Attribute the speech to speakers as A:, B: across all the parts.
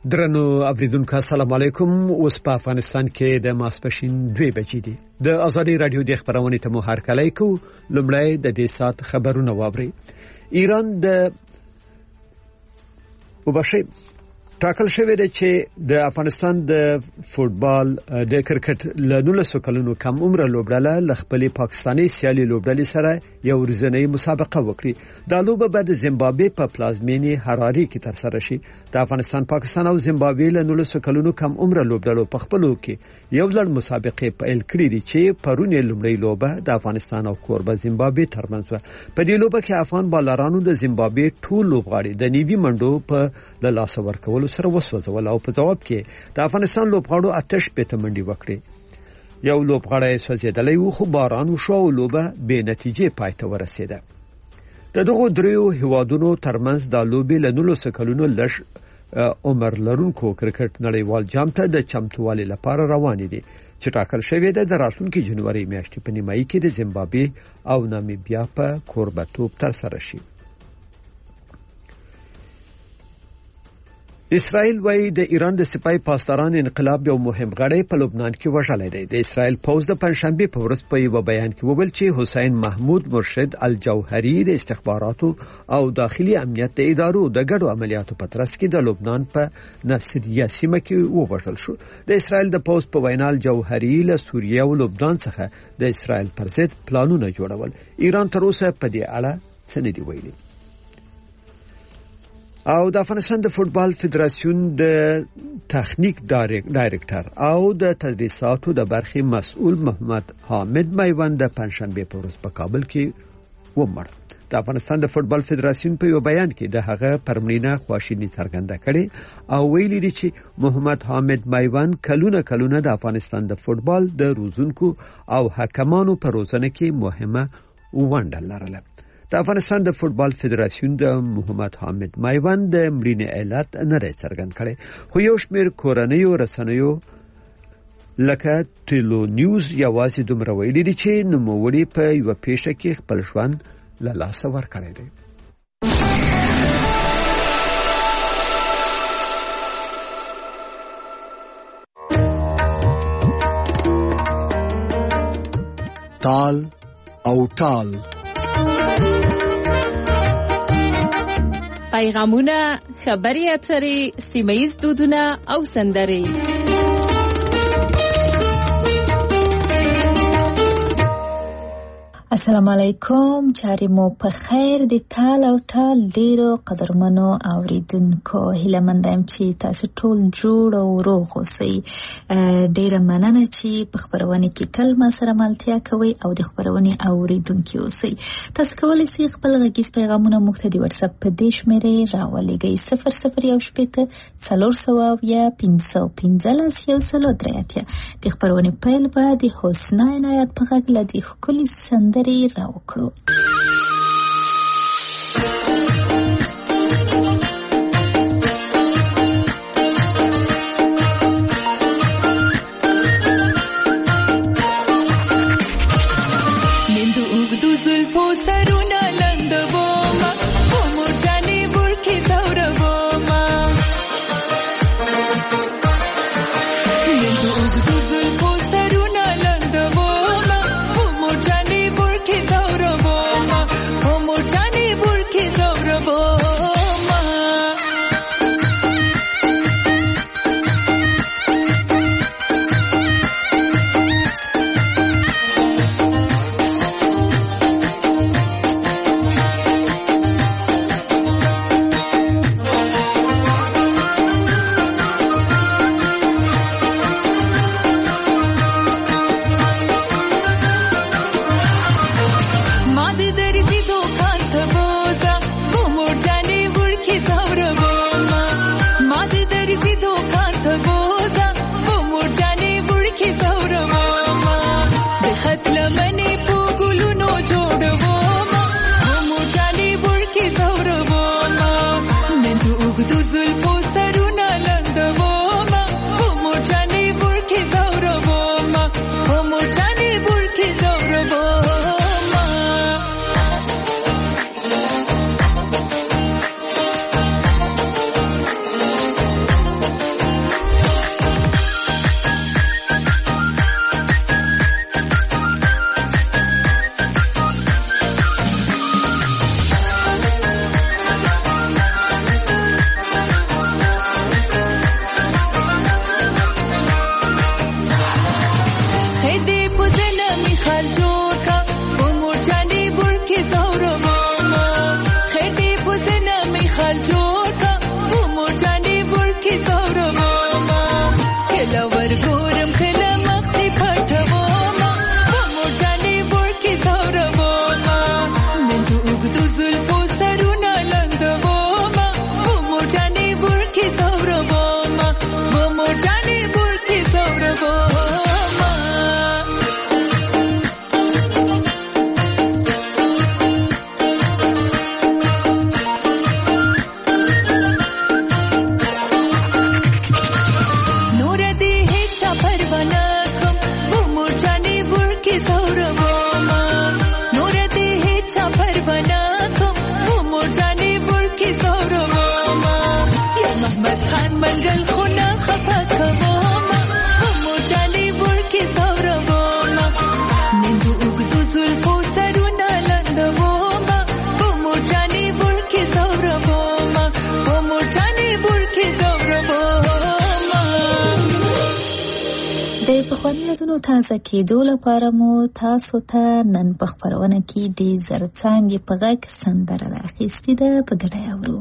A: درنو اوریدونکو السلام علیکم. اوس په افغانستان کې د ماسپښین 2 بجې دي. د ازادي رادیو د خبرونې ته مو هرکلی کو. لومړی د دې سات خبرونه واوري. ایران د وبشي ټاکل شوی دی چې د افغانستان د فوتبال د کرکټ له 19 کلونو کم عمر لوبډله له خپل پاکستاني سیالي لوبډلې سره یو ورځنی مسابقه وکړي. دا لوبه به د زیمبابوې په پلازمینی هراري کې ترسره شي. د افغانستان، پاکستان او زیمبابوې له 19 کلونو کم عمر لوبډلو په خپلو کې یو لړ مسابقې پیل کړې دي چې پرونی لومړی لوبه د افغانستان او کوربه زیمبابوې ترمنځ و. په دې لوبه کې افغان بالرانو د زیمبابوې ټول لوبغاړي د نیوي منډو په لاس ورکولو سره وسوځول او په جواب کې د افغانستان لوبغاړو آتش پته منډي وکړي. یو لوبغاړی سوځیدلی و خو باران وشو او لوبه بې نتیجې پای ته ورسېده. د دغو دریو هیوادونو ترمنځ د لوبې له 19 کلونو لږ عمر لرونکو کرکټ نړیوال جام ته د چمتووالي لپاره روان دي چې ټاکل شوی دی د راتلونکي جنوري میاشتې په نیمایي کې د زیمبابوې او نامیبیا په کوربه‌توب ترسره شي. اسرائیل وايي د ایران د سپای پاسداران انقلاب یو مهم غړی په لبنان کې وژلی دی. د اسرائیل پوځ د پنځشنبه په ورځ په یو بیان کې وویل چې حسین محمود مرشد الجوهری د استخباراتو او داخلي امنیت د ادارو د ګډو عملیاتو په ترڅ کې د لبنان په ناصریه سیمه کې ووژل شو. د اسرائیل د پوځ په وینا الجوهری له سوریه او لبنان څخه د اسرائیل پر ضد پلانونه جوړول. ایران تر اوسه په دې اړه څه نه دی ویلي. او د افغانستان د فوتبال فدراسیون د تخنیک ډایرکټر او د تدریساتو د برخې مسؤل محمد حامد میوند د پنځشنبه په ورځ په کابل کې ومړ. د افغانستان د فوتبال فدراسیون په یو بیان کې د هغه پرمړینه خواشینی څرګنده کړي او ویلي دي چې محمد حامد میوند کلونه د افغانستان د فوتبال د روزونکو او حکمانو په روزنه کې مهمه ونډه لرله. د افغانستان د فوتبال فدراسیون د محمد حامد میوند د مړینې علت نه دی څرګند کړی، خو یو شمېر کورنیو رسنیو لکه ټیلو نیوز یوازې دومره ویلي دي چې نوموړي په یوه پیښه کې خپل ژوند له لاسه ورکړی دی.
B: تال او ټال
C: پیغامونه، خبري اترې، سیمه‌ییز دودونه او سندرې.
D: السلام علیکم، چارې مو په خیر. د تال او ټال ډیرو قدرمنو اوریدونکو هیله مند یم چې تاسو ټول جوړ او روغ اوسئ. ډیره مننه چې په خبرونه کې تل ما سره ملتیا کوئ او د خبرونه اوریدونکو اوسئ. تاسو کولی شئ خپل غږیز پیغامونه موږ ته د واتس اپ په دې شمېرې راولېږئ 0018 400 یا 515 103. د خبرونه پیل به د حسنا عنایت په غږ له دې ښکلي سندرې راوکړو. خوندونو تازه کېدو لپاره مو تاسو ته نن په خپرونه کې د زرڅانګې په غږ سندره راخیستې ده، په ګډه یې اورو.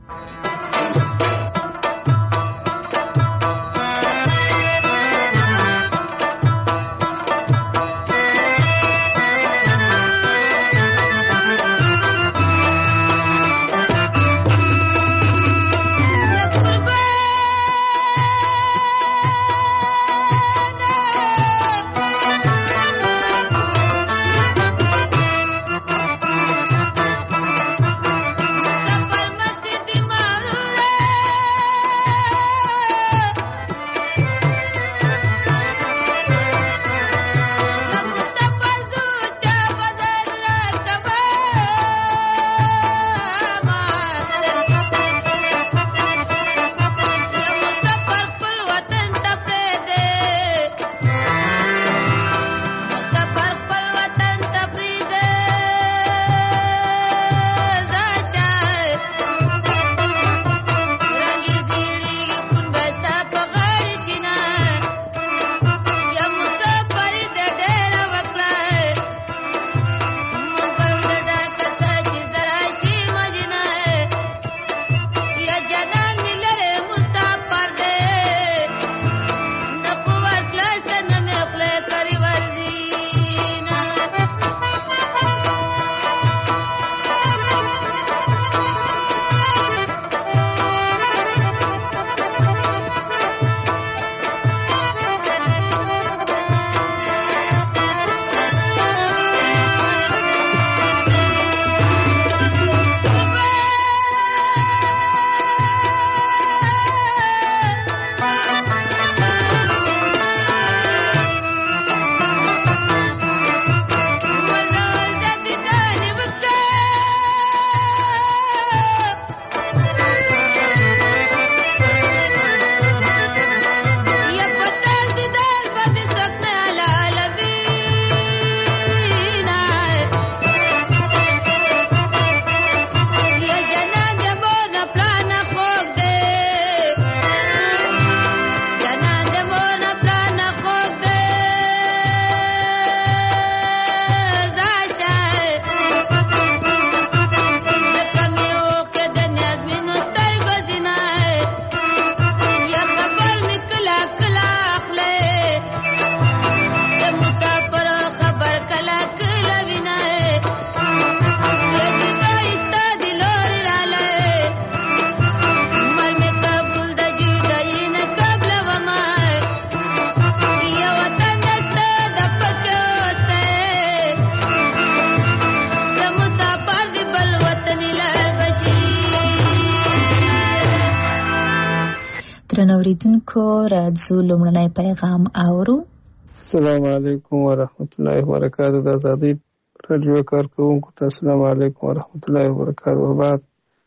D: اوریدونکو راځو لومړنی پیغام اورو.
E: السلام علیکم ورحمت الله وبرکاته. د آزادۍ رادیو کارکونکو ته السلام علیکم ورحمت الله وبرکاته. وبعد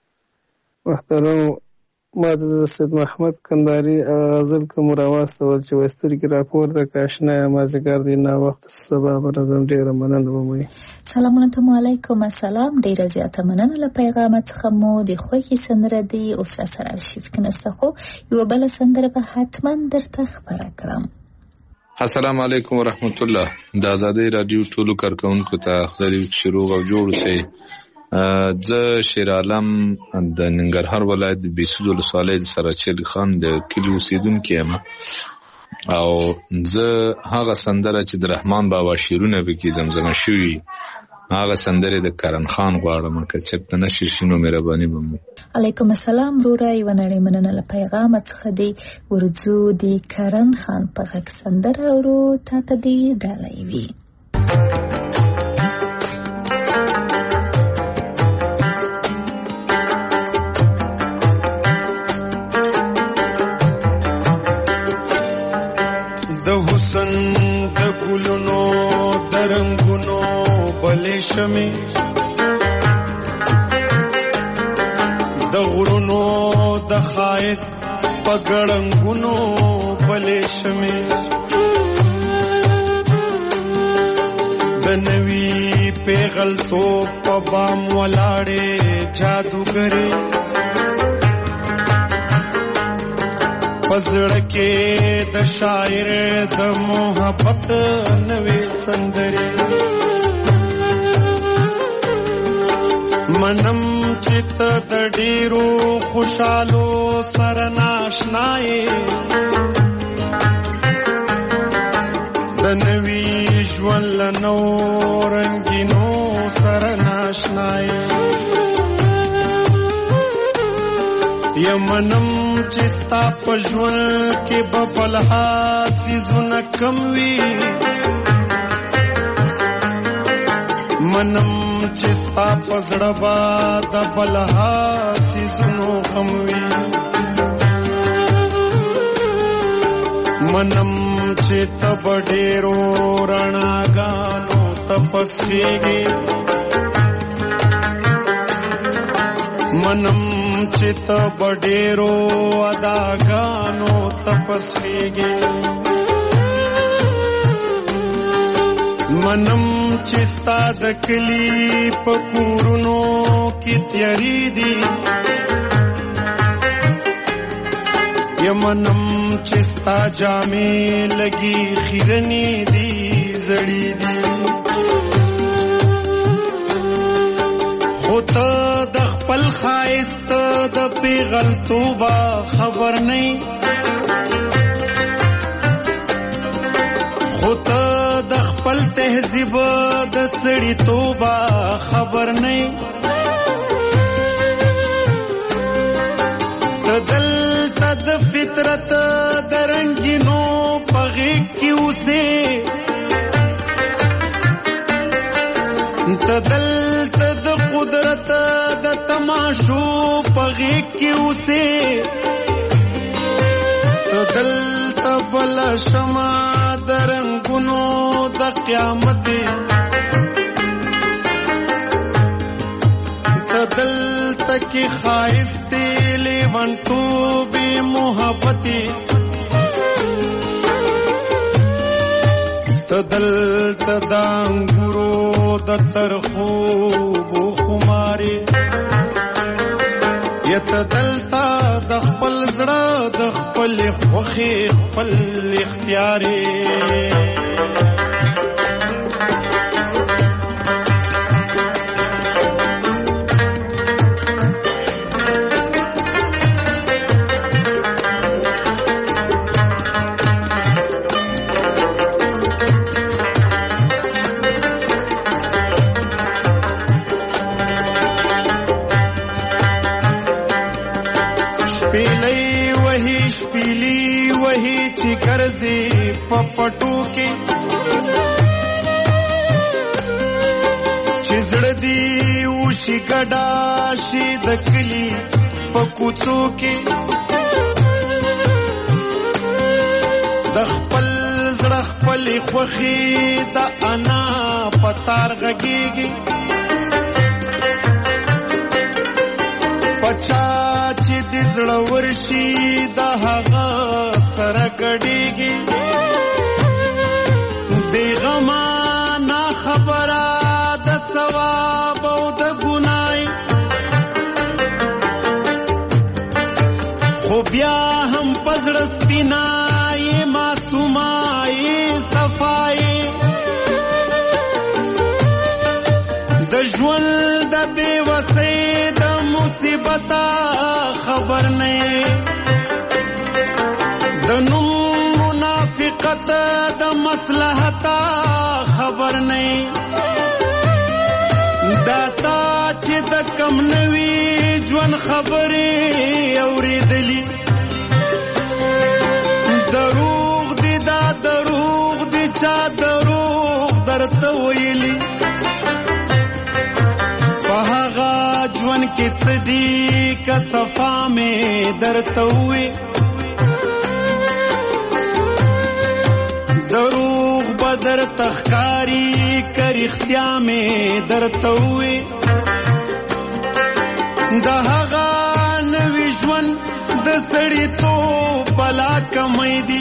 E: محترم ما د سید محمد کندهاری غزل کوم راوستل چې وستر کې راپور د کاشنا مازیګر دی نه وخت سبا برزم ډیره مننه ومه.
D: سلام علیکم. السلام ډیره زیاته مننه له پیغام څخه مو د خوښي سندره دی او سره archive کې نسته خو یو بل سندره به حتما درته خبره کړم.
F: السلام علیکم ورحمت الله. د آزادۍ رادیو ټولو کارکونکو ته خدای شروع او جوړ سي. زه شیر عالم د ننګرهار ولایت د بیسود ولسوالۍ سراچل خان د کلی اوسیدونکی یم او زه هغه سندره چې د رحمان بابا شیرونه به کې زمزمه شوي هغه سندره د کرن خان غواړم که چېرته نشي شنو مهرباني به.
D: علیکم السلام رورا یو نړۍ مننه له پیغام څخه دی ورځو د کرن خان په غږ سندره ورو تا ته دی ډالۍ وي.
G: شمه د غرونو د خایس پګړنګونو بلې شمه د نوی پیغلتو په بام ولاړې جادوګرې پزړه کې د شاعر د محبت نوې سندرې منم چې ته د ډېرو خوشالو سره ناشنایې د نوي ژوند له نو رنګینو سره ناشنایې یمنم چې ستا په ژوند کې به بلها څیزونه کم وي منم چې ستا په زړه به د بلها څیزونو غم وي منم چې ته به ډېرو رڼاګانو تپسېږې منم چې ته به ډېرو اداګانو تپسېږې منم چې ستا د کلي په کورونو کې تیارې دي یمنم چې ستا جامې لګي خیرنې دي زړې دي خو ته د خپل ښایست د پیغلتوبه خبر نه خو ته د خپل تهذیب د سړیتوبه خبر نه ته دلته د فطرت د رنګینو په غېږ کې اوسې ته دلته د قدرت د تماشو په غېږ کې اوسې ته دلته بله شمع د رنګونو د قیامت ته دلته کې ښایستې لیونتوبې محبتې ته دلته د انګورو د ترخوبو خمارې یا ته دلته د خپل زړه د خپلې خوښې خپل اختیارې ګرځي په پټو کې چې زړه دي وشي ګډا شي د کلي په کوڅو کې د خپل زړه خپلې خوښې د انا په تار غږېږي پچا چې د زړه ورشي د هغه سره ګډېږي بې غمه نا خبره د ثواب او د ګنای خو بیا هم په زړه سپینای معصومای صفای د ژوند د بې وسۍ د مصیبته خبر نه د نوم منافقت د مصلحت خبر نه داتا چې د کم نوي ژوند خبرې اورېدلي دروغ دي دا دروغ دي چا دروغ درته ویلي په هغه ژوند کې څه دي که صفا مې درته ووي دروغ بدر تخکاری کر اختیا میں درتوی دا هغه نوی ژوند د سړی تو بلا کمای دی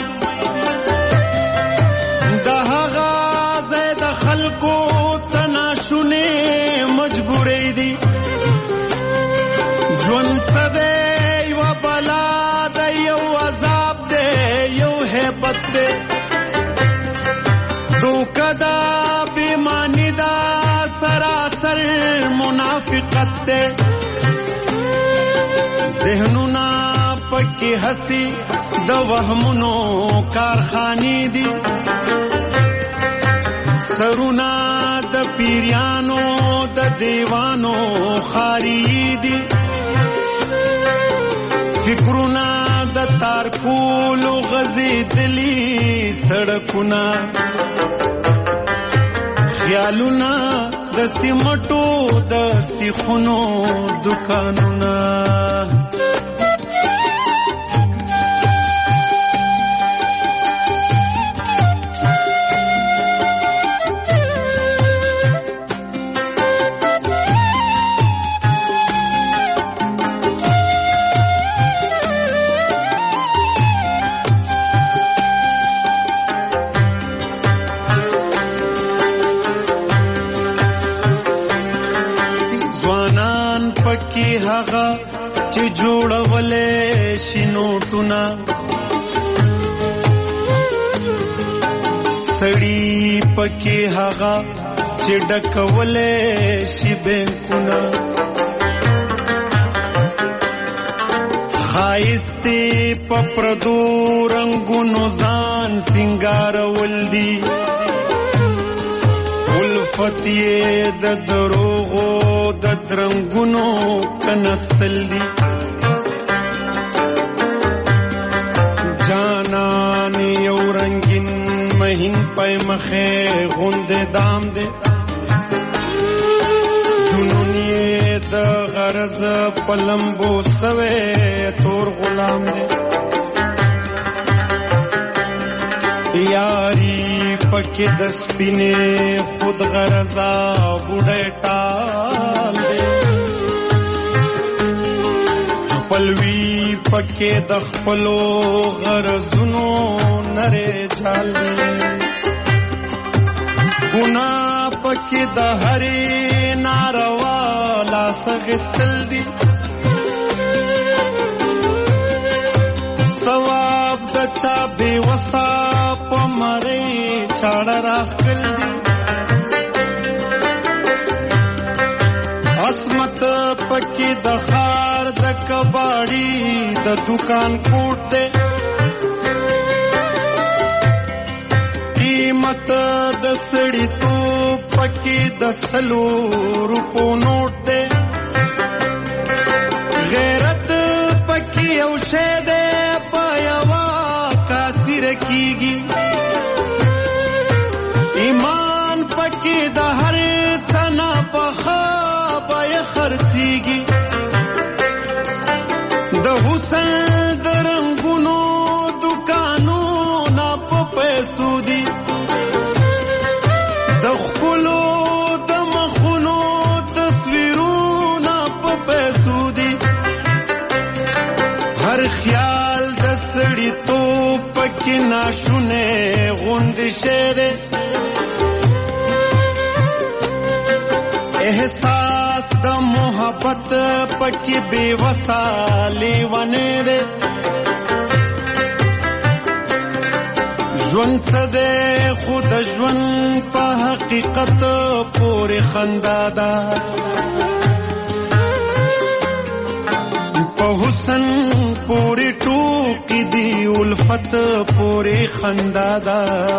G: دا هغه زید خلکو تناشونه مجبوری دی ژوند څه دی و بلا د یو عذاب محبت دے دوکا دا بیمانی دا سراسر منافقت دے ذہنونا پکی ہستی دا وہمونو کارخانی دی سرونا دا پیریانو دا دیوانو خاری دی فکرونا دا تارکولو غزی دلی سڑکونا خیالونا دا سیمٹو دا سیخونو دکانونا پکی هغه چې جوړولې شینوټونه سړی پکی هغه چې ډکولې شی بینکونه خایستی پپردو رنگونو ځان سنگارول دی الفتیه د دروغو د درنګونو کنستل دی جانان یو رنگین مهین پای مخه غوند دام دی جنونی د غرض پلمبو سوے تور غلام دی یاری پکی دسپینے خود غرضا بوڑھے ٹال دے پلوی پکی دخپلو غرضنو نرے جال دے گناہ پکی دہری ناروالا سغستل دی ثواب دچا بے وسا پمرے چاڑا راخل دی عصمت پکی دخار د کباڑی د دکان کوٹ دے قیمت د سڑی تو پکی د سلو روپو نوٹ دے غیرت پکی اوشے دے پایوا کاسی رکیگی ایمان پکی دا ہر تنا پخا بای خرسیگی دا حسن درنگونو دکانو نا پا پیسو دی دا خکلو دا مخونو تصویرو نا پا پیسو دی ہر خیال دا سڑی تو پکی ناشونے غندشے دے احساس دا محبت پکی بے وسا لیوانے دے ژوند سدے خود ژوند پا حقیقت پوری خندادا پا حسن پوری ٹوکی دی الفت پوری خندادا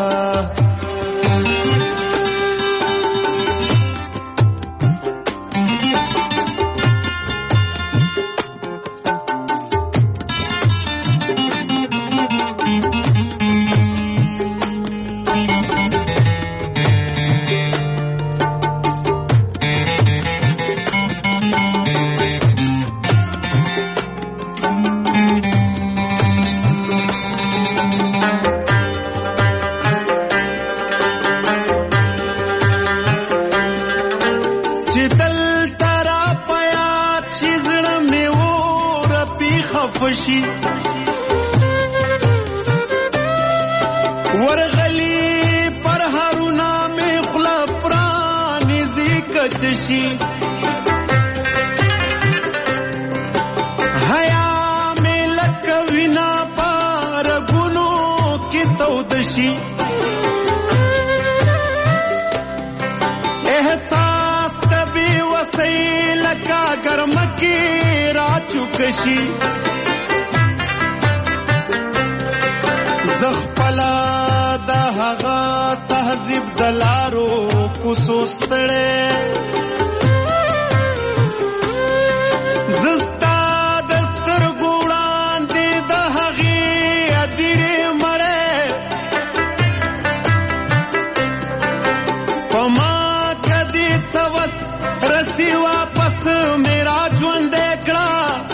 G: خفشی ورغلی پر هارونا میں خلا پرانی زیکچشی حیا میں لکوینا پار گنو کی تو دشي احساس تبي وسیله کا گرم کی را چوکشي زخپلا د هغه تهذیب دلارو کوسوستړې زستا دستر ګوړان دي د هغه اديري مړې پما کدي څوس رسي واپس میرا ژوند کړه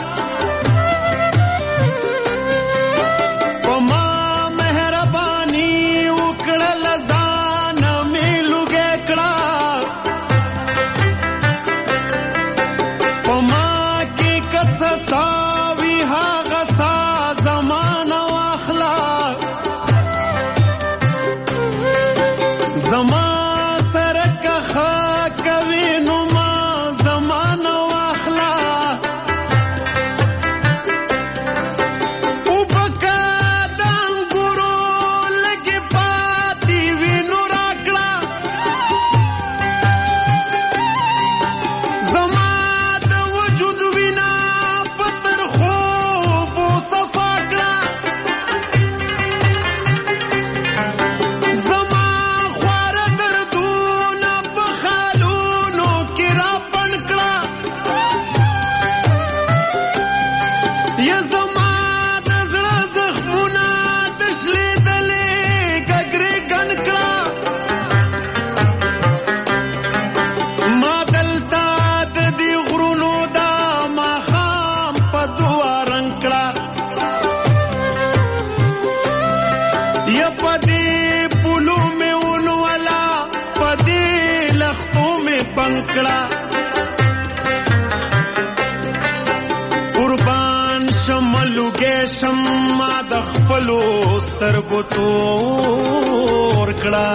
G: قربان شملوګې شمع د خپلو سترګو تور کړه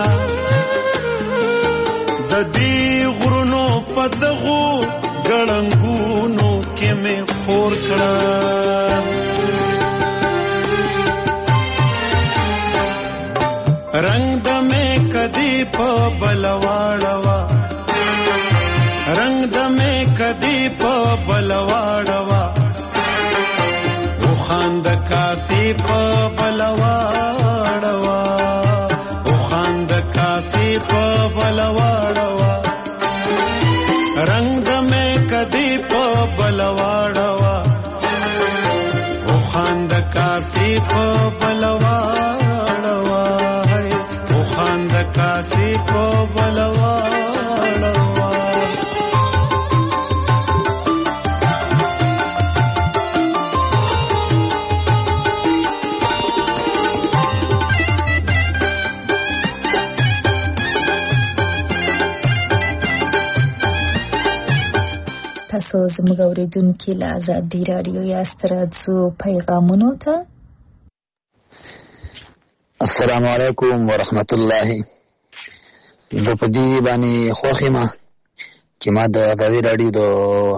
G: د دې غرونو په دغو ګړنګونو کې مې خور کړه رنگ د مې کدي په بلواړوا رنگ د مې کدي په بلواړوا او خاند کاسي په بلواړوا او خاند کاسي په بلواړوا رنگ د مې کدي په بلواړوا او خاند کاسي په بلواړوا او خاند کاسي په بلواړوا
D: تاسو زموږ اوریدونکو له آزادي رادیو یاست راځو پیغامونو ته
H: السلام علیکم ورحمت الله زه په دې باندې خوښ یم چې ما د آزادي رادیو د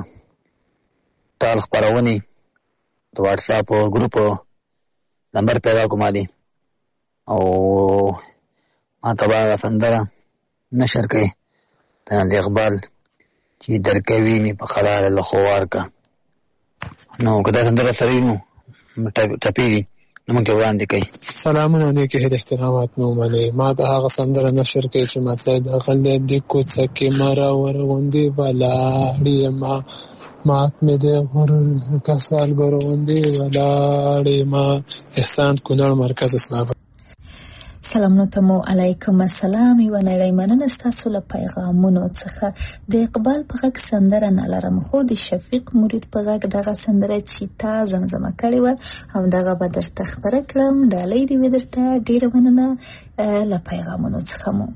H: ټال خپرونې د واتس اپ ګروپ نمبر پیدا کوم دي او ما تبا سندره نشر کړي د اقبال چې درکوي می په قرار له خوار کا نو کدا سندره سره نو ټپي نو موږ وړاندې کوي
E: سلامونه نیکه هدا احترامات مو منه ما د هغه سندره نشر کوي چې مطلب د غلې د کوڅه کې مرا ورغوندې بلاړې ما مات مې د غور کسال ګروندې بلاړې ما احسان کونړ مرکز اسلام
D: سلامونه تمو علیکم السلام و نړۍ مننه ستاسو له پیغامونو څخه د اقبال په غږ سندره نه لرم خو د شفیق مرید په غږ دغه سندره چې تا زمزمه کړې و هم دغه به درته خبره کړم ډالۍ دې وي درته ډېره مننه له پیغامونو څخه مو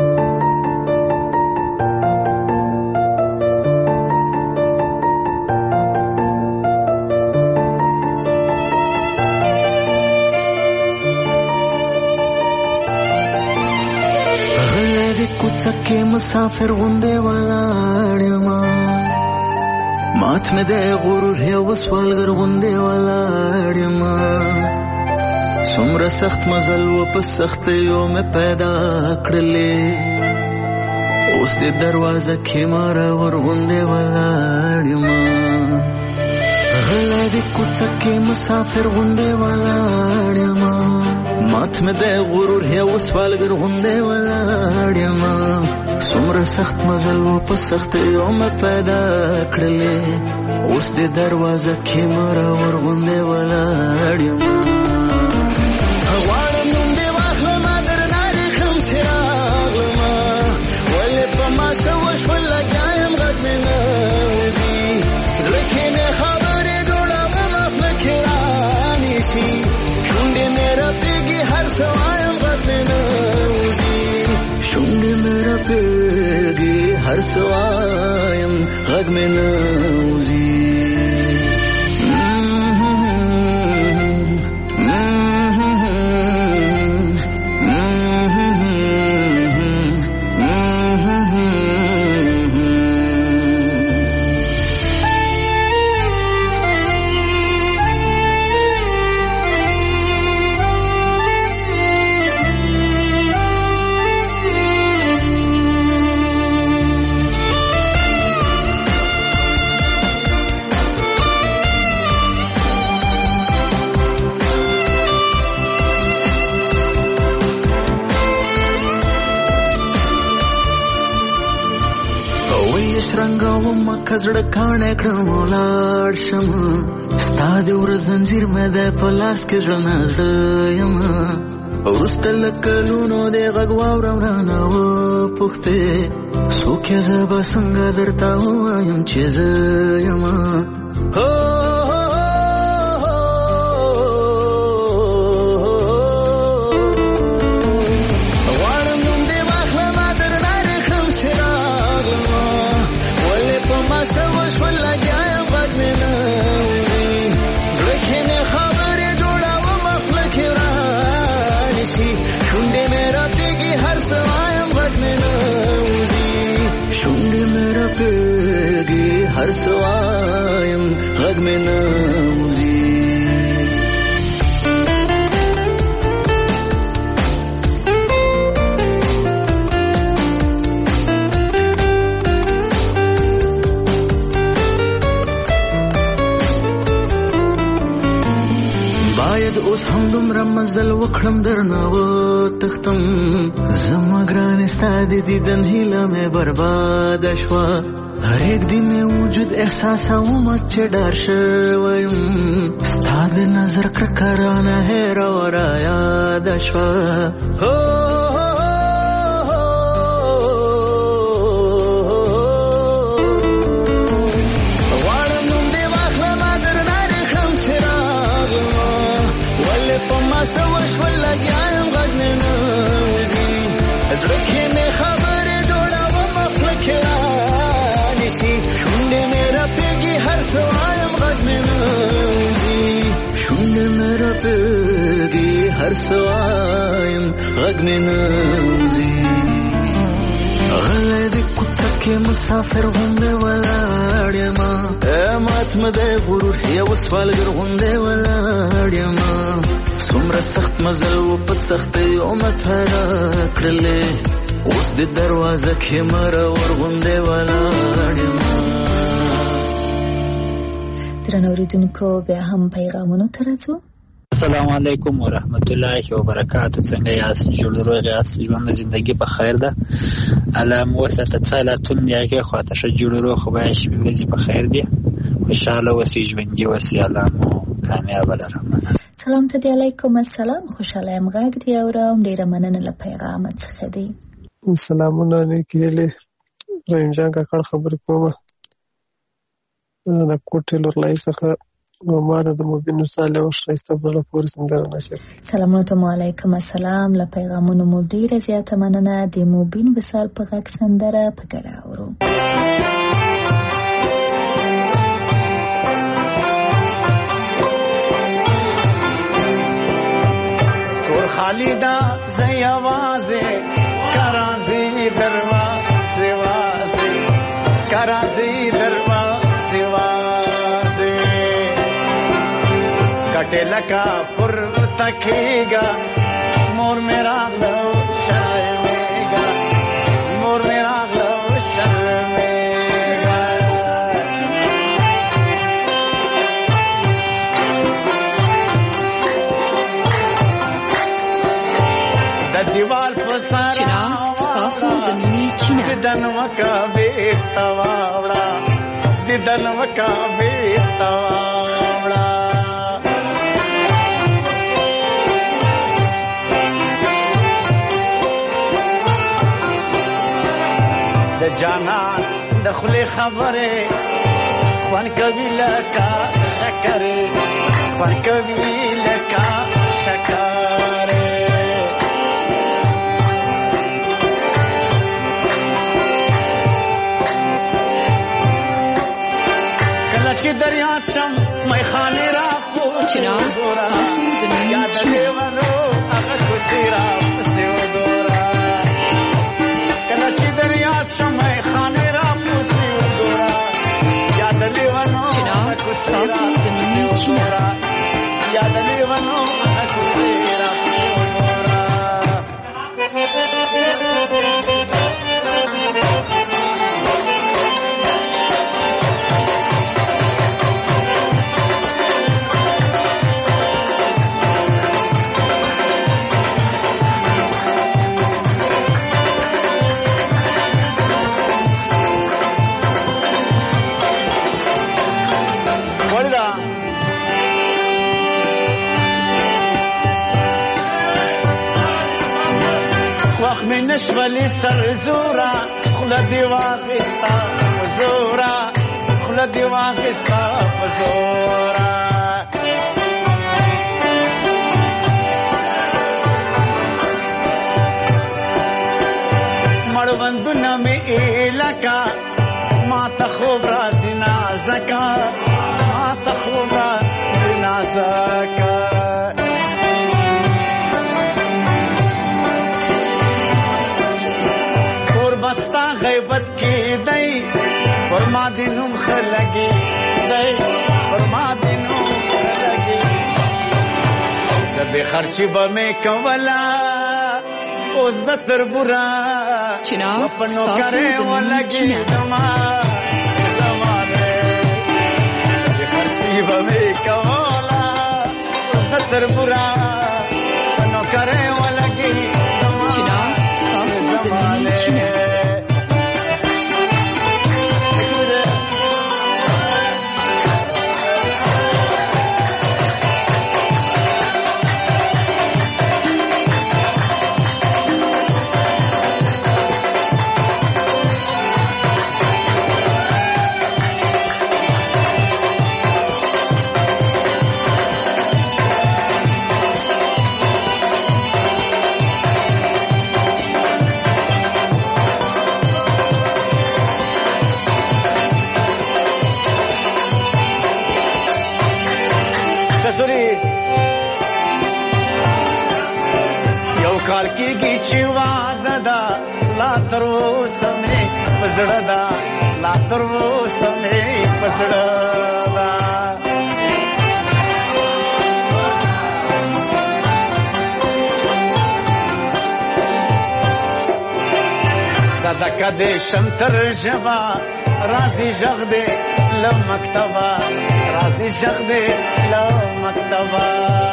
I: کوڅه مسافر غوندې ولاړم مات مې د غرور یو وسوالګر غوندې ولاړم څومره سخت مزل و په سختیو مې پیدا کړلې اوس دې دروازه کې ماره ورغوندې ولاړ یم غلی دې کوڅه کې مسافر غوندې ولاړ یم مات مې د غرور یو سوالګر غوندې ولاړ یم څومره سخت مزل و په سختیو مې پیدا کړلې اوس دې دروازه کې ماره ورغوندې ولاړ یم हर सवायम गग में नौजी کزړه کانه کړم ولاړ شم ستا د ور زنجیر مې د پلاس کې ځړنه یم ورسته لکلونو د غږ واورم رانه و پوښتې څوک یې به څنګه درته ووایم چې زه یم हर सवायम गग में नौजी باید اوس هم دومره مزل وکړم درنه وتښتم زما ګرانې ستا د دیدن هیله مې برباده شوه هر یک دی میں وجود احساسوم چې ډار شویم ستا د نظر کرکرانه هیره ورا یاد شوه غواړم نوم دې واخلمه درنه ریښم چې راغلمه ولې په ما څه وشول لګیا یم غږ مې نه وځي زړه کې مې خبرې جوړوم خوله کې شونډې مې رپېږي هر څه وایم غږ مې نه وځي شونډې مې رپېږي هر څه وایم غږ مې نه وځي غلی د کوڅه کې مسافر غوندې ولاړ یم مات مې د غرور یو سوالګر غوندې ولاړ یم څومره سخت مزل و په سختیو مې پیدا کړلې اوس د دروازه کې ماره ورغوندې ولاړ یم
D: درنو اوریدونکو بیا هم پیغامونو ته راځو
J: السلام علیکم ورحمت الله وبرکاتو څنګه یاست جوړ روغ یاست ژوند زندگی په خیر ده علام وسط اتصالاتون یاګه خاطر جوړ روغ خو به شي ورځې په خیر دي خوشاله اوسئ ژوندۍ اوسئ علام کامیاب لرم
D: سلام ته علیکم السلام خوشاله ام غږ دی اورم ډیره مننه له پیغام څخه دی
E: سلامونه نیکیله رحیم جان کا کړه خبر کومه د کوټې لور لای څخه ما د مبین صالح او شایسته بل پورې سندره نشر
D: سلام علیکم السلام له پیغامونو مو ډیره زیاته مننه د مبین وصال په غږ سندره په ګډه اورو
G: کور خالیدا زی آوازه کرازی دروا سوازه کرازی دروا سوازه کټه لکا پر
K: تکیگا مور میرا غلو شرمیگا مور میرا غلو شرمیگا د دیوال پسارا ددن وکا بیتا واوڑا ددن وکا بیتا واوڑا د جانان د خلی خبره خوان کوي لکا شکره خوان کوي لکا شکره کله چې دریا شم مې خانه را پوچنا یاد لیوانو هغه کوتیرا سیو دورا کله چې دریا شم مې خانه را پوچیو دورا یاد لیوانو هغه کوتیرا سیو دورا یاد لیوانو هغه کوتیرا سیو دورا من نشغلي سر زورا خلدي واقستا زورا خلدي واقستا زورا مړوندونه مې الکا ما ته خوب راځي نازکا ما ته خوب راځي نازکا بستا غیبت کی دی فرما دینم خلگی دی فرما دینم خلگی زبی خرچی با می کولا اوز بطر برا وپنو کرے ولگی دما زمانے زبی خرچی با می کولا اوز بطر برا وپنو کرے ولگی دما زمانے کال کېږي چې واده ده لا تر اوسه مې په زړه ده لا تر اوسه مې په زړه ده صدقه دې شم تر ژبه راځي غږ دې له مکتبه راځي غږ دې له مکتبه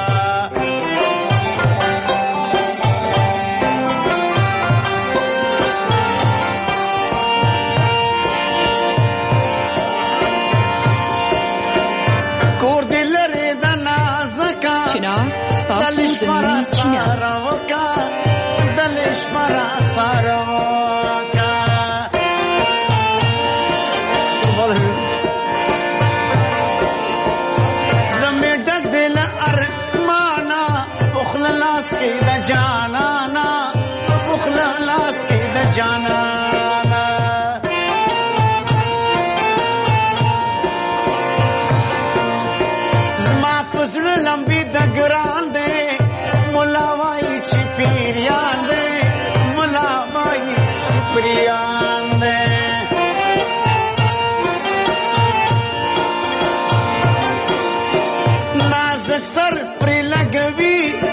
K: دلش مرا ساروکا دلش مرا ساروکا زمین دل ارمانا بخل لاس کی دا جانانا بخل لاس کی دا جانانا زما پزل لمبی دا گران دے ملاوائی چی پیریان دے ملاوائی چی پیریان دے نازک سر پری لگوی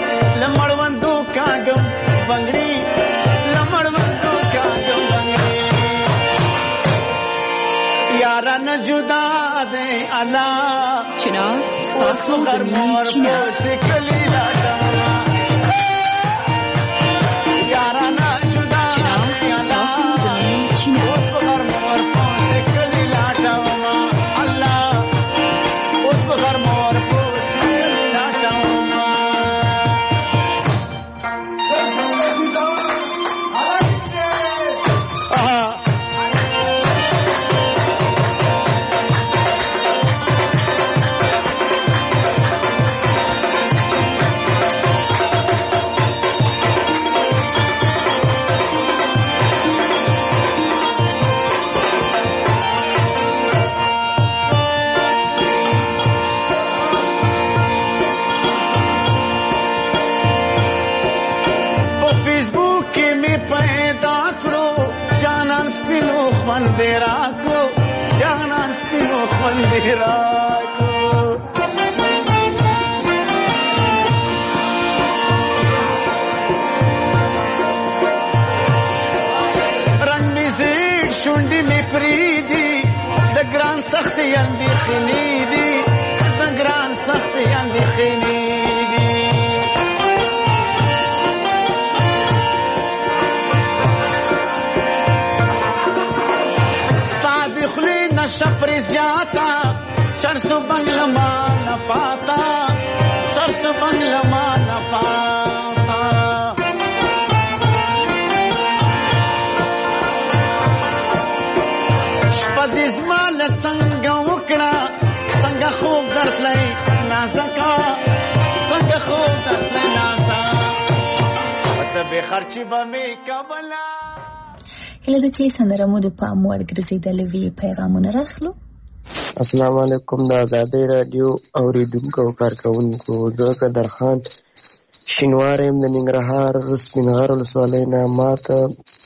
K: यारन जुदा दे अला
C: चिना
K: सासु गरमोर पोसे कली लाटमा यारन जुदा दे अला सासु गरमोर पोसे कली लाटमा अल्लाह सासु गरमोर पोसे कली लाटमा खंडेरा को जाना स्पिनो खंडेरा को रंग में से शुंडी में प्रीति दगरान सख्ती अंधी खनीदी दगरान सख्ती अंधी खनीदी शफरी जाता सरसों बंगलमा न पाता सरसों बंगलमा न पाता पदिस्मा लसंग उकड़ा संग खूब दर्शले नाज़का संग खूब दर्शले नाज़ा सबे खर्ची बमे कबला
D: هله د چی سندره مو د پام وړ ګرځیدلې وی پیغامونه راخلو.
L: السلام علیکم د آزادۍ رادیو اوریدونکو او کارکونکو زه قدر خان شینوار يم د ننګرهار سپینغر ولسوالۍ نه ماته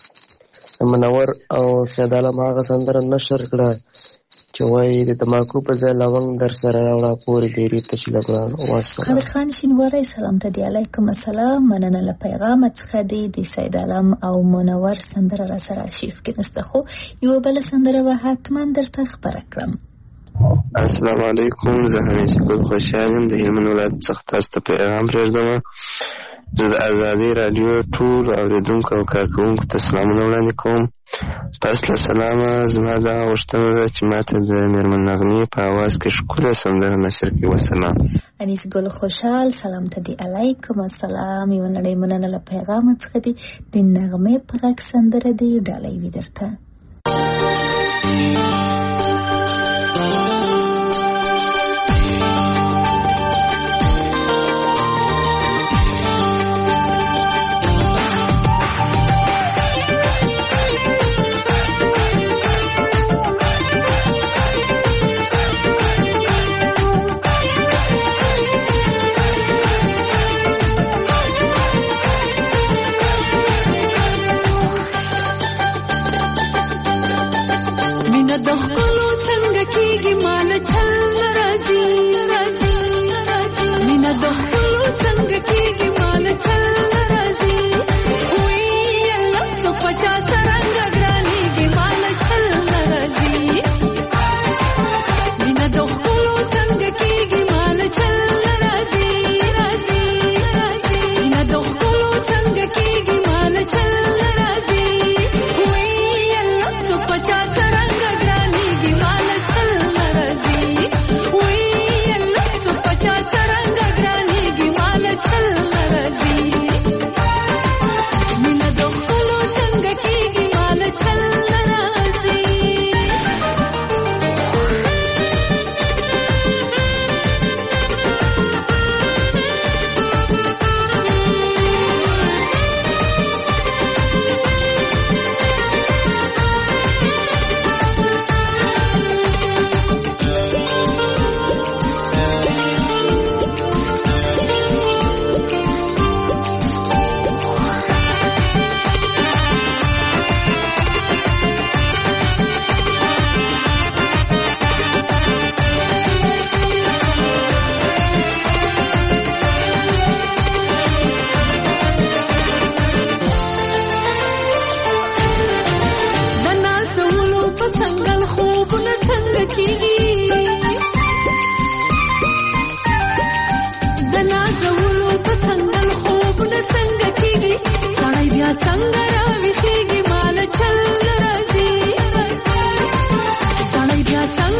L: منور او سید عالم هغه سندره نشر کړه چې وایي د تماکو په ځای لونګ در سره راوړه پورې ډېرې تشله ګران واسه
D: قدر خان شینواری سلام ته دی علیکم السلام مننه له پیغام څخه دی سید عالم او منور سندره را سره archive کې نسته خو یو بل سندره به حتما درته خبره کړم.
L: السلام علیکم زه همیشه ګل خوشحال یم د هلمند ولایت څخه تاسو ته پیغام پرېږدم. زه د آزادۍ رادیو ټول اوریدونکو او کارکوونکو ته سلامونه وړاندې کوم. پس له سلامه زما دغه غوښتنه ده چې ماته د میرمن نغمې په اواز کې ښکلې سندره نشر کړي. وسلام.
D: انیس ګل خوشحال سلام ته دی علیکم السلام یو نړۍ مننه له پیغام څخه دی د نغمې په غږ سندره دی ډالۍ وي درته.
M: चल नरजी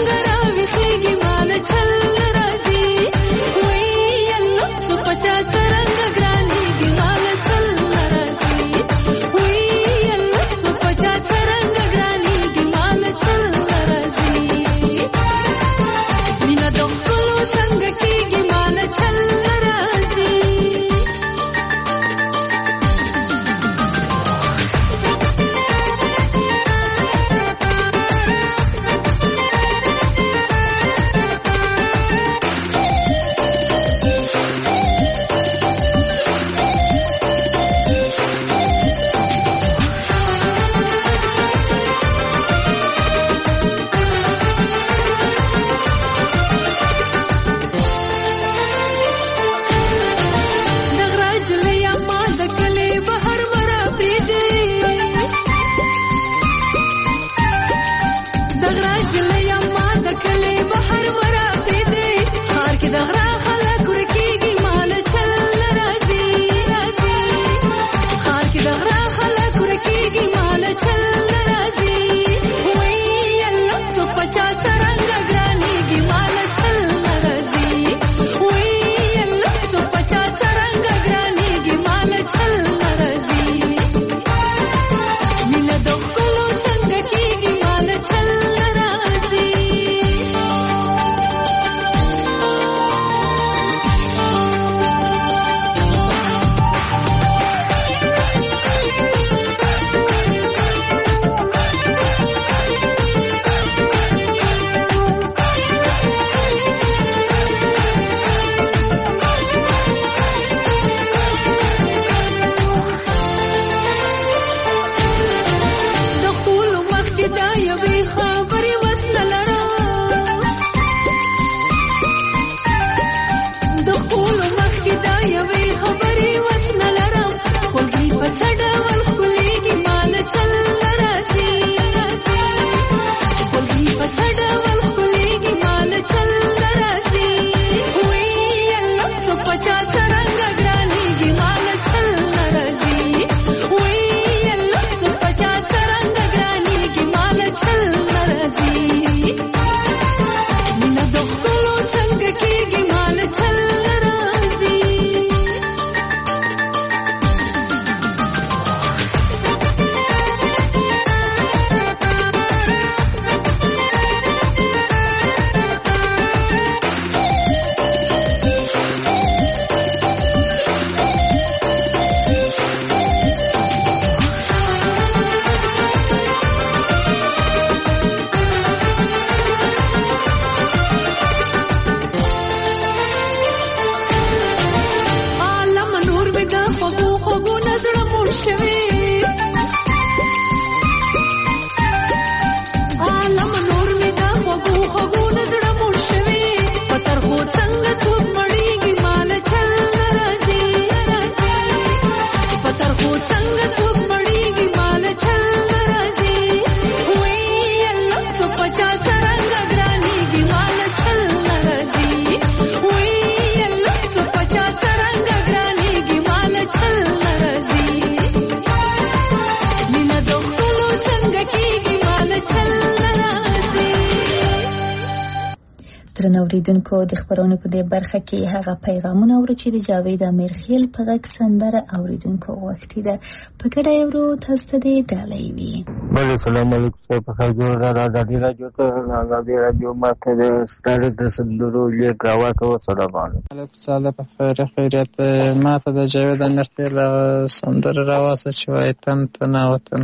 D: اوریدونکو د خبرونو په دې برخه کې هغه پیغامونه اورو چې د جاوید امیر خیل په غږ سندره اوریدونکو وختي ده په ګډه یو تاسو ته ډالۍ وي.
M: بله سلام علیکم صاحب په خیر جوړ را راځي راجو ته راځي راجو ماته د ستاره د سندرو لیک راوته سلام علیکم
E: سلام په خیر خیریت ماته د جاوید امیر خیل سندره راوته چې وای تن تنا وطن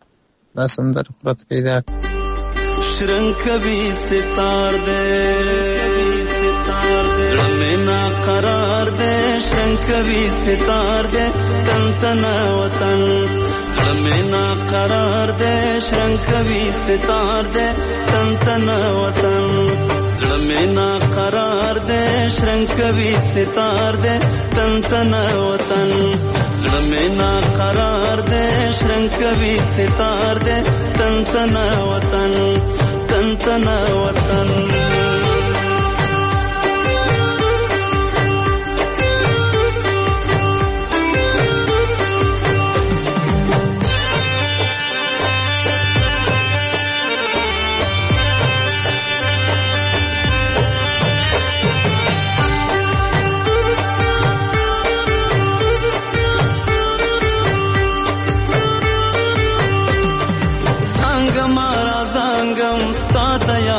E: دا سندره پرت پیدا
K: شرنگ کبھی ستار دے میں نا قرار دے شرنگ کبھی ستار دے تن تنا وطن میں نا قرار دے شرنگ کبھی ستار دے تن تنا وطن میں نا قرار دے شرنگ کبھی ستار دے تن تنا وطن میں نا قرار دے شرنگ کبھی ستار دے تن تنا وطن تن تنا وطن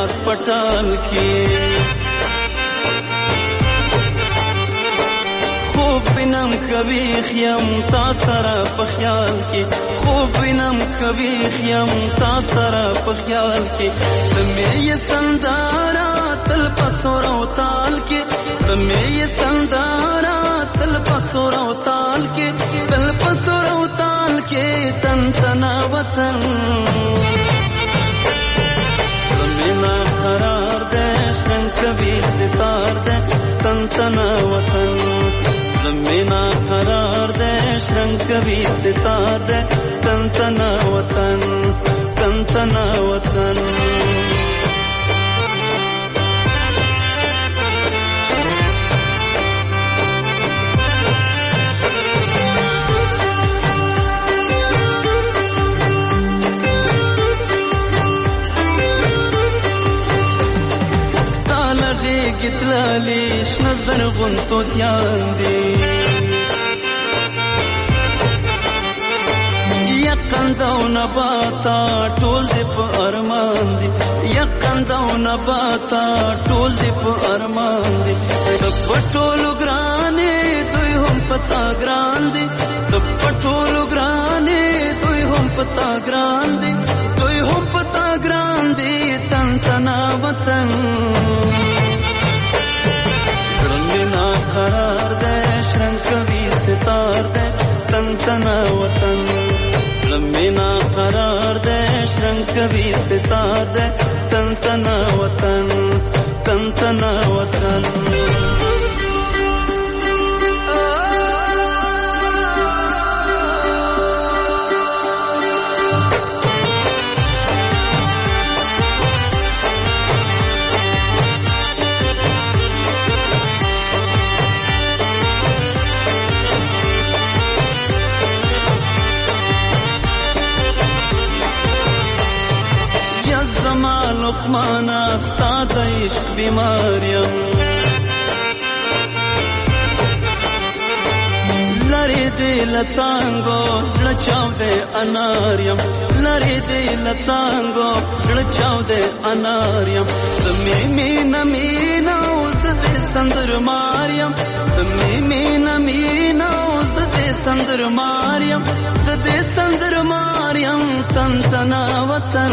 N: یاد پټال کې خوب بینم کبھی خیم تا سره په خیال کې خوب بینم کبھی خیم تا سره په خیال کې تمه یې سندارا تل پسور او تال کې تمه یې سندارا تل پسور او تال کې تل پسور او تال کې تن تنا وطن زمینا قرار دے شن کبھی ستار دے تن تنا وطن زمینا قرار دے شن کبھی ستار دے تن تنا وطن تن تنا وطن گتلالی نظر غنتو دیان دی یقن دو نباتا ټول دی په ارمان دی یقن دو نباتا ټول دی په ارمان دی د پټولو ګرانې دوی هم پتا ګران دی د پټولو ګرانې دوی هم پتا ګران دی دوی هم پتا ګران دی تن تنا وطن قرار دے شرن کبھی ستار دے تن تنا وطن لمبینا قرار دے شرن کبھی ستار دے تن تنا وطن تن تنا وطن لقمانا استاد عشق بیماریم لری دل تانگو لچاو دے اناریم لری دل تانگو لچاو دے اناریم تمی مینا مینا اوز دے سندر ماریم تمی مینا مینا اوز دے سندر ماریم دے سندر ماریم تن تنا وطن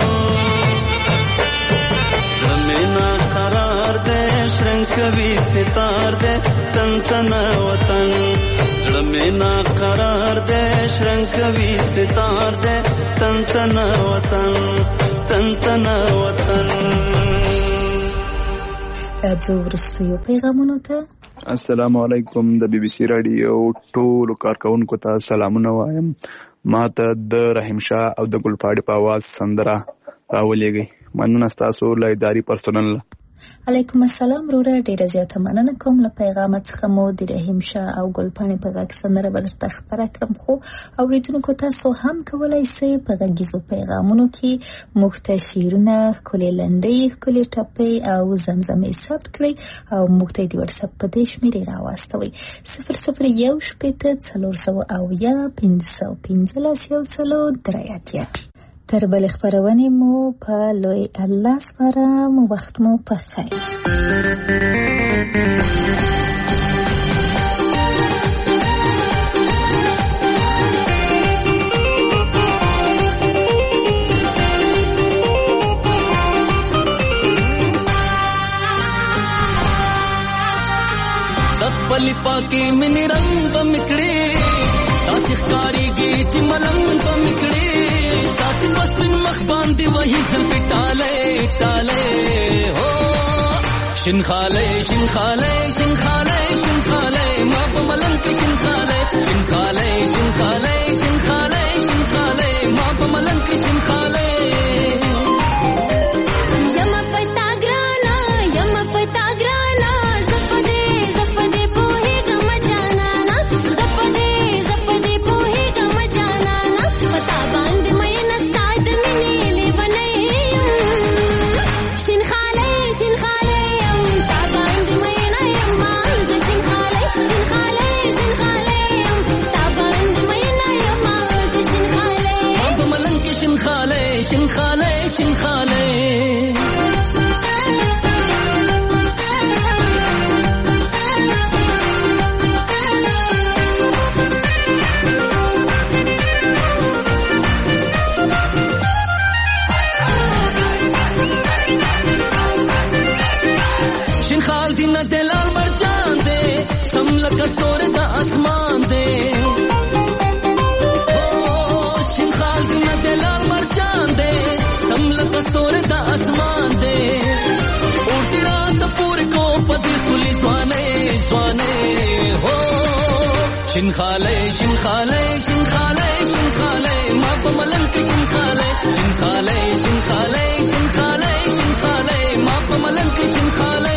N: زمینا قرار دے شرن کبھی ستار دے تن تنا وطن زمینا قرار دے شرن کبھی ستار دے تن تنا وطن تن تنا وطن
D: راځو وروستیو پیغامونو ته
O: السلام علیکم د بی بی سی رادیو ټول کارکونکو ته سلامونه وایم ما ته د رحیم شاه او د ګلپاړي په आवाज سندره راولېږي مننه تاسو له اداري پرسونل
D: علیکم السلام وروره ډیره زیاته مننه کوم له پیغام څخه مو د رحیم شاه او ګلپاڼې په غږ سندره به درته خپره کړم خو اوریدونکو تاسو هم کولی شئ په غږیزو پیغامونو کې موږ ته شعرونه ښکلې لنډۍ ښکلې ټپې او زمزمې ثبت کړئ او موږ ته یې د وټساپ په دې شمېرې راواستوئ 00141515 تر بل خبرونه مو په لوی الله سپارم وخت مو په خیر
P: خپل پاکي من رنگ بمکړي تاسو ښکاریږي چې ملنګ بمکړي تاسو بس پن مخ باندې وਹੀ سل پټاله ټاله هو شنخاله شنخاله شنخاله شنخاله ما په ملنګ کې شنخاله شنخاله شنخاله شنخاله شنخاله ما په ملنګ کې شنخاله دینه دلال مرجان دے سم لکه ستوره د اسمان دے شین خال دینه دلال مرجان دے سم لکه ستوره د اسمان دے اورتی رات پوری کو پدی کلی سوانے سوانے ہو شین خاله شین خاله شین خاله شین خاله ما په ملنګ کې شین خاله شین خاله شین خاله شین خاله شین خاله ما په ملنګ کې شین خاله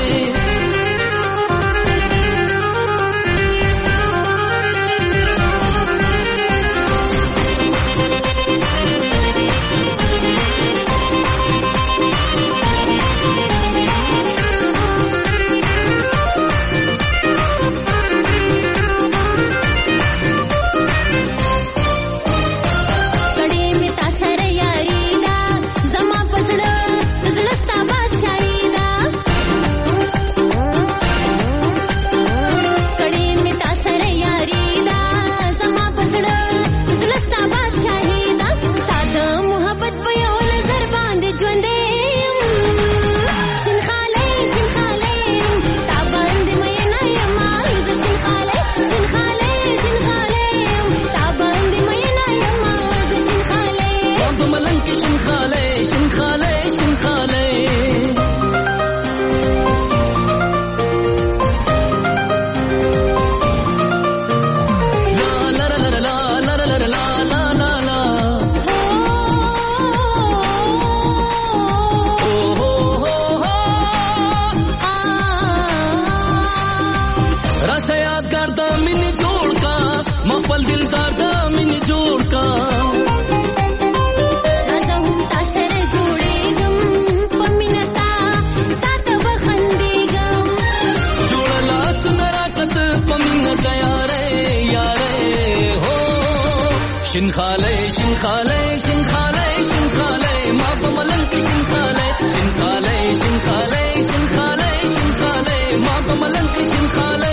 P: شین خاله شین خاله شین خاله شین خاله ما په ملنګ کې شین خاله شین خاله شین خاله شین خاله شین خاله ما په ملنګ کې شین خاله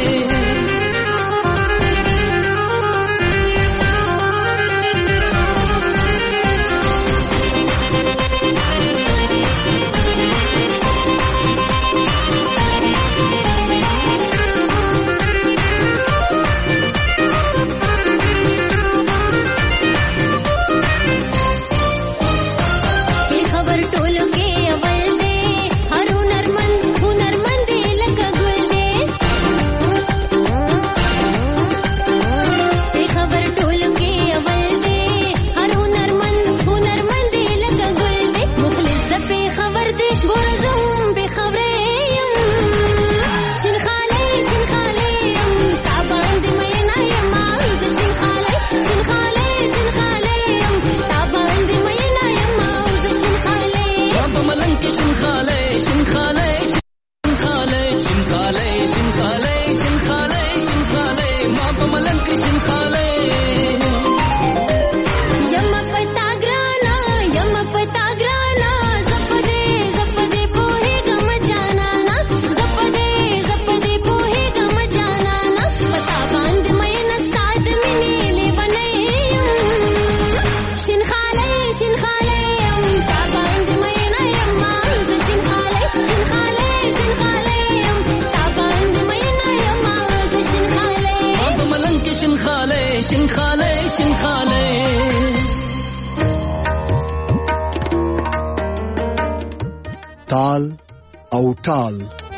B: تال او ټال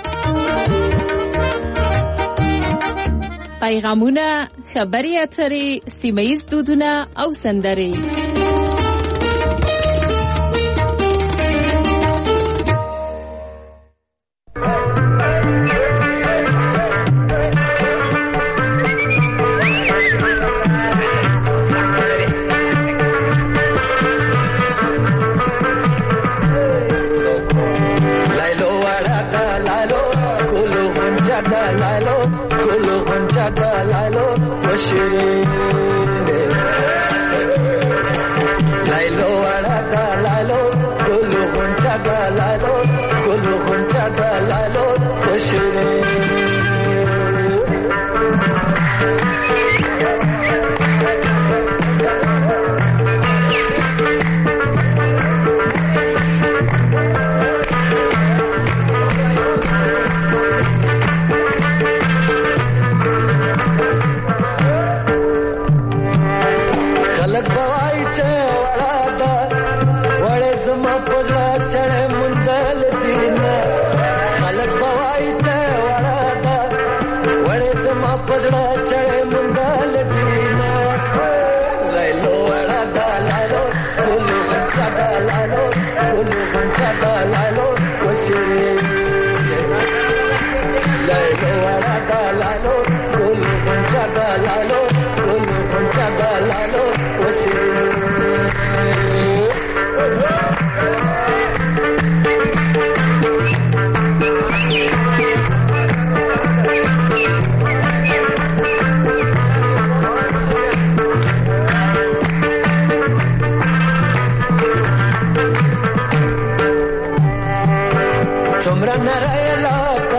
C: پیغامونه خبري اترې سیمه‌ییز دودونه او سندرې
Q: دومره نری لا